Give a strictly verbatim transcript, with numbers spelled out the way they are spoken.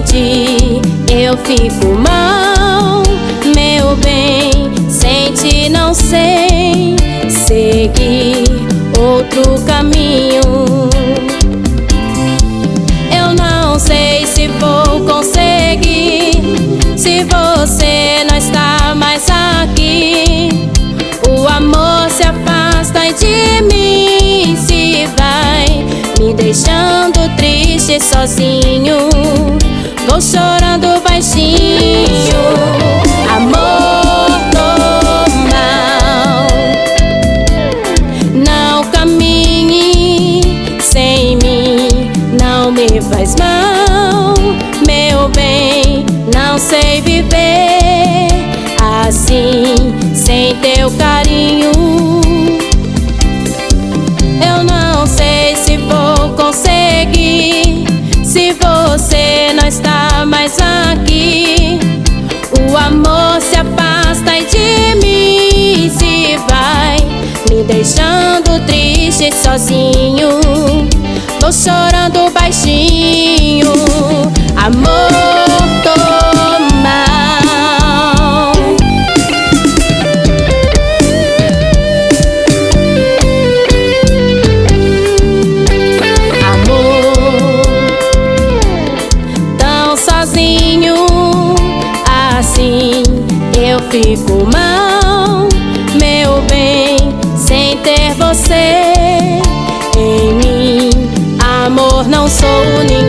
ti eu fico mal, meu bem. Sem ti não sei seguir outro caminho. Eu não sei se vou conseguir, se você não está mais aqui. O amor se afasta de mim, se vai me deixando triste e sozinho. Vou chorando baixinho. Amor do mal, não caminhe sem mim, não me faz mal, meu bem. Não sei viver assim, sem teu carinho. Eu não sei se vou conseguir, se você não está mais aqui. O amor se afasta de mim, se vai me deixando triste e sozinho. Vou chorando baixinho. Amor do mal, amor tão sozinho assim, eu fico mal, meu bem, sem ter você em mim. Amor, não sou ninguém.